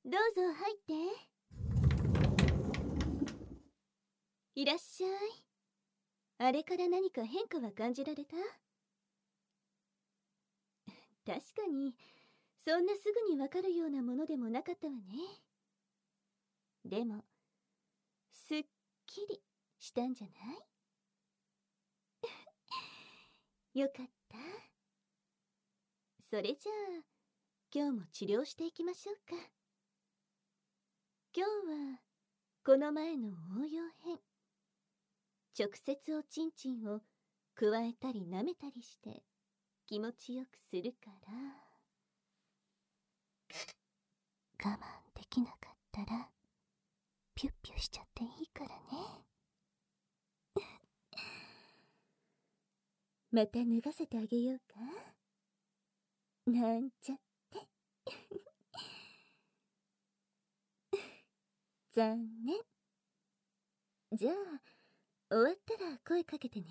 どうぞ入って。いらっしゃい。あれから何か変化は感じられた？確かにそんなすぐにわかるようなものでもなかったわね。でもすっきりしたんじゃない？よかった。それじゃあ今日も治療していきましょうか。今日はこの前の応用編、直接おちんちんをくわえたり舐めたりして気持ちよくするから。我慢できなかったらピュッピュしちゃっていいからね。また脱がせてあげようかなんちゃって残念。じゃあ終わったら声かけてね。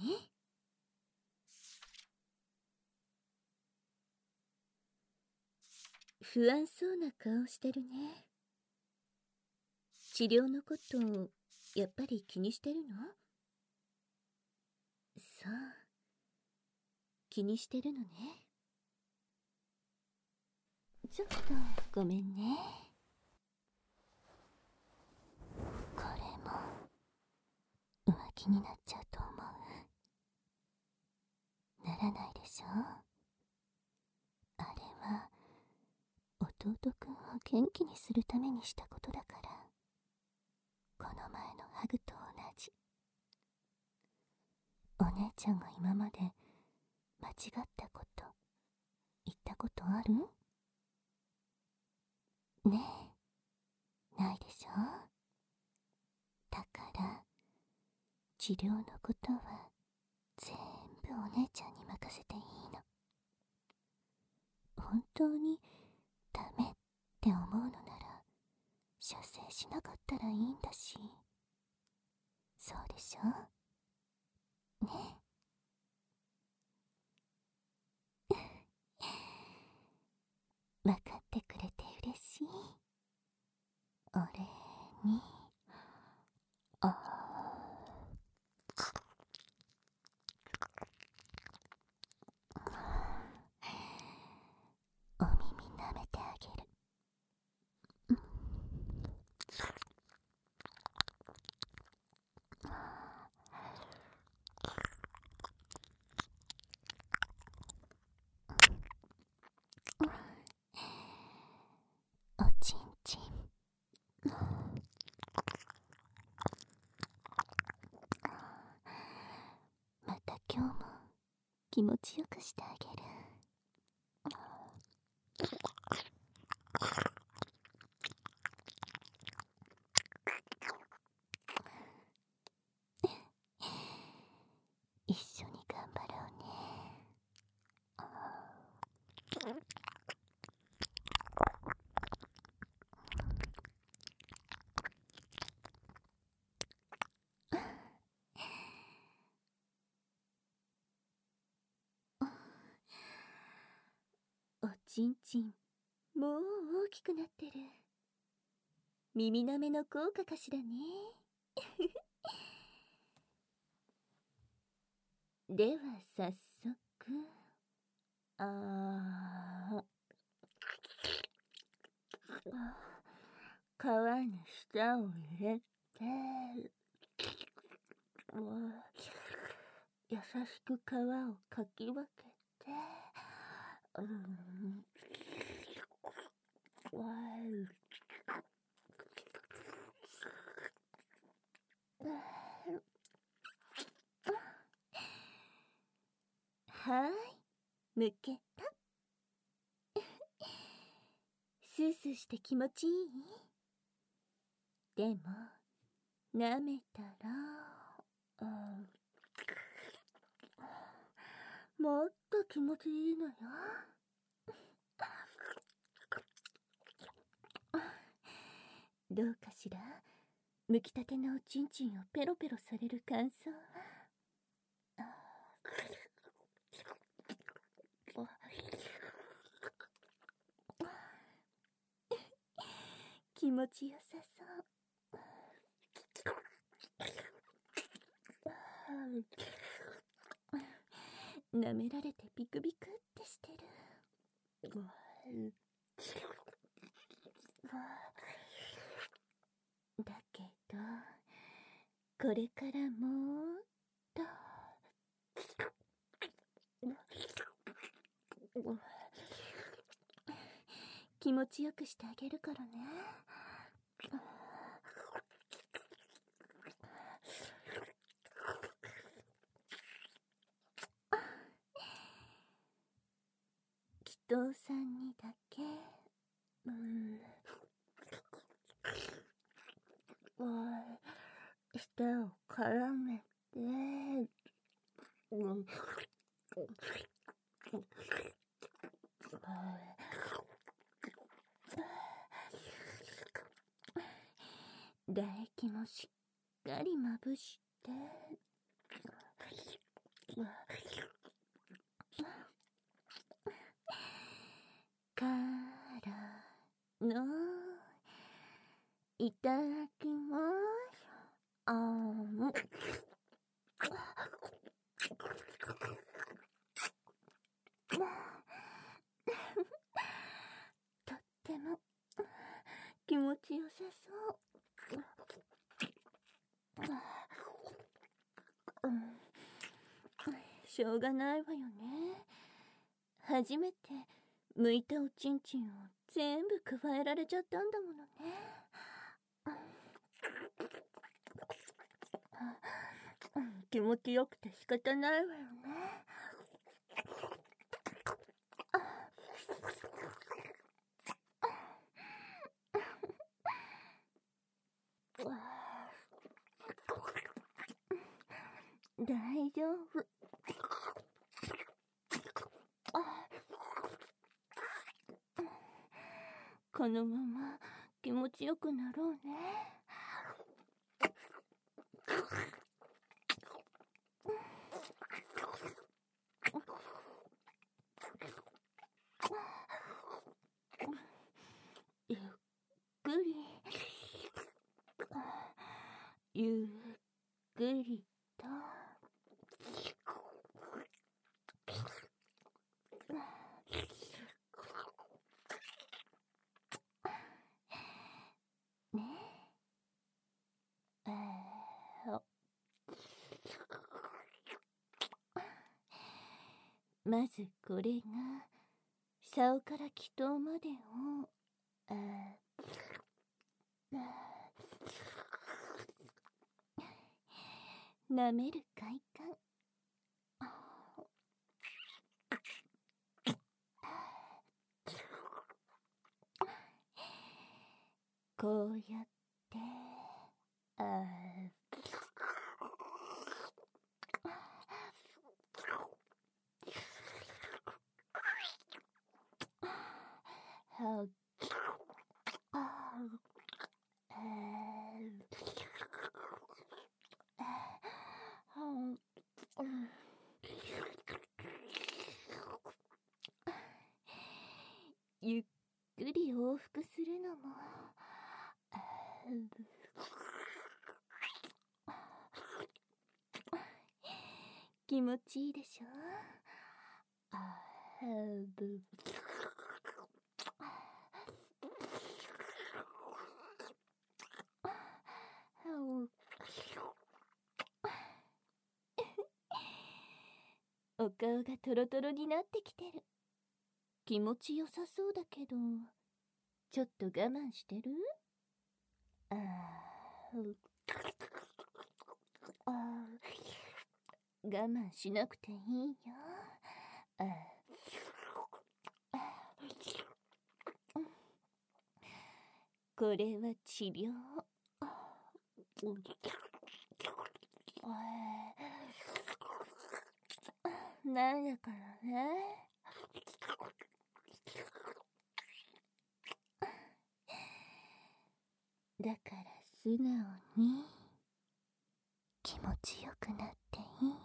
不安そうな顔してるね。治療のことやっぱり気にしてるの？そう、気にしてるのね。ちょっとごめんね。これも浮気になっちゃうと思う？ならないでしょ？あれは弟くんを元気にするためにしたことだから。この前のハグと同じ。お姉ちゃんが今まで間違ったこと言ったことある？ねえ、ないでしょ？だから治療のことは全部お姉ちゃんに任せていいの。本当にダメって思うのなら射精しなかったらいいんだし。そうでしょ？ねえ。分かってくれて嬉しい。お礼にお耳舐めてあげる。おちんちん。また今日も気持ちよくしてあげる。一緒に頑張ろうね。おちんちんもう大きくなってる。耳舐めの効果かしらね。では早速、皮に舌を入れて、優しく皮をかき分けて、はい、むけた。スースーして気持ちいい？でも舐めたら、もっと気持ちいいのよ。どうかしら？むきたてのおちんちんをペロペロされる感想は？ 気持ちよさそう。舐められてビクビクってしてる。だけどこれからもっと気持ちよくしてあげるからね。祈祷さんにだけ舌を絡めて唾液もしっかりまぶしてからのいただきます。とっても気持ちよさそう。しょうがないわよね。初めて剥いたおちんちんを全部加えられちゃったんだものね。気持ちよくて仕方ないわよね。大丈夫。このまま気持ちよくなろうね。ゆっくりゆっくりとね。まずこれが竿から祈祷までを舐める快感。こうやってゆっくり往復するのも気持ちいいでしょ。お顔がトロトロになってきてる。気持ちよさそうだけど、ちょっと我慢してる？我慢しなくていいよ。これは治療。なんやからね。だから素直に気持ちよくなっていいの。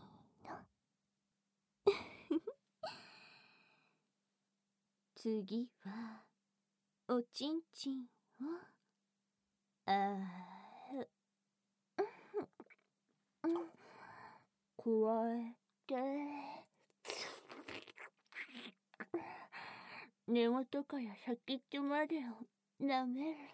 次はおちんちんをあくわえて根元から先っちょまでを舐める。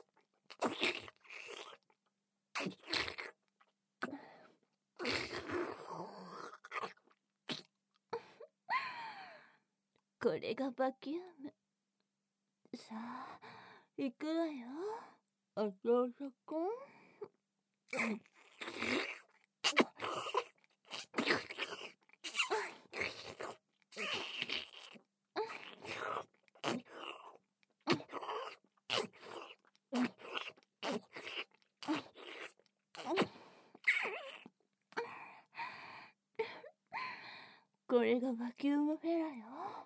これがバキューム。さあ、行くわよ、お父さんくん。これがバキュームフェラよ。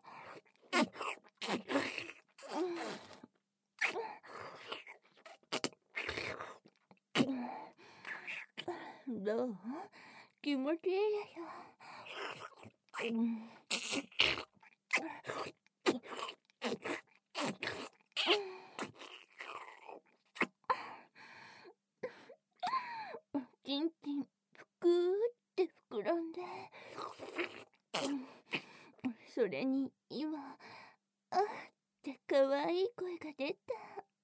どう？気持ちいいでしょ。ちんちんぷくーって膨らんで、それに今あって可愛い声が出た。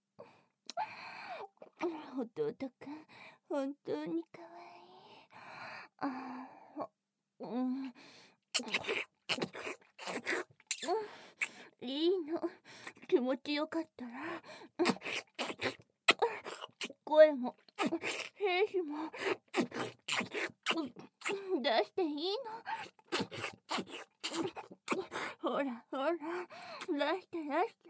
弟くん本当に可愛い。いいの、気持ちよかったら声も兵士も出していいの。ほらほら、出して出して。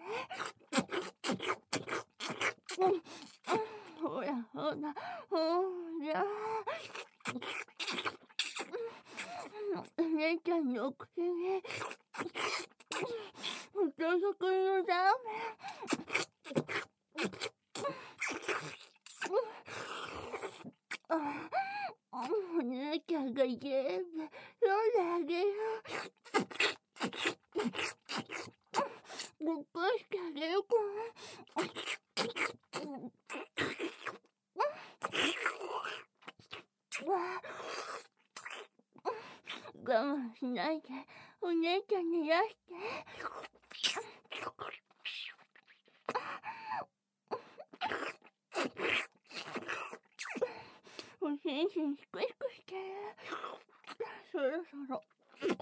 ほらほらほら。姉ちゃんのくせにお父さんのダメ。姉ちゃんが全部飲んであげる。ぼっこしてあげるから。我慢しないでお姉ちゃんに出して。おしんしんしくしくしてる。そろそろ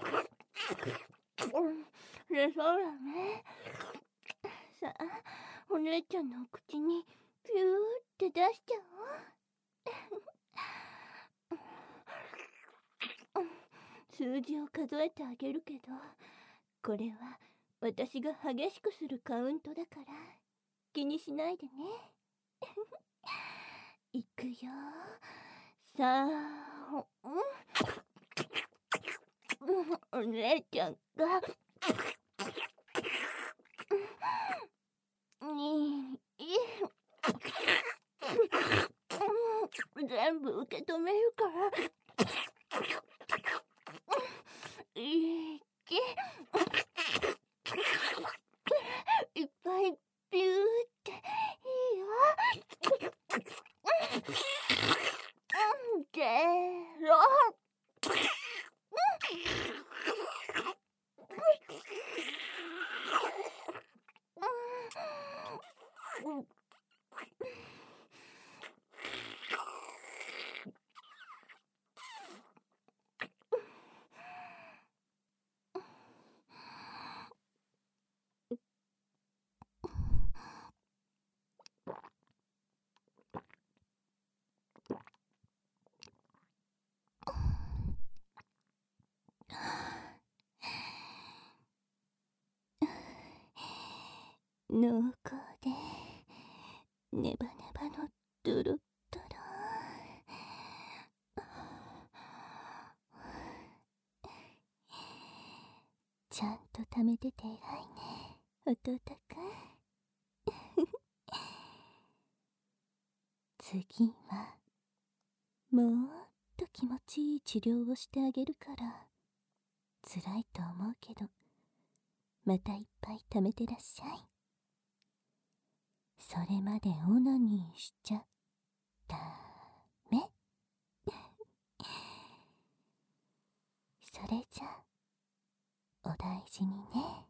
そうだね。さあ、お姉ちゃんのお口にピューって出しちゃおう。数字を数えてあげるけど、これは私が激しくするカウントだから気にしないでね。いくよ。3、お姉ちゃんが2、全部受け止めるから。1、いっぱいピューっていいよ。0。濃厚でネバネバのドゥルッドロ。ちゃんと貯めてて偉いね、弟くん。次はもっと気持ちいい治療をしてあげるから、辛いと思うけどまたいっぱい貯めてらっしゃい。 それまでオナニーしちゃダメ。それじゃお大事にね。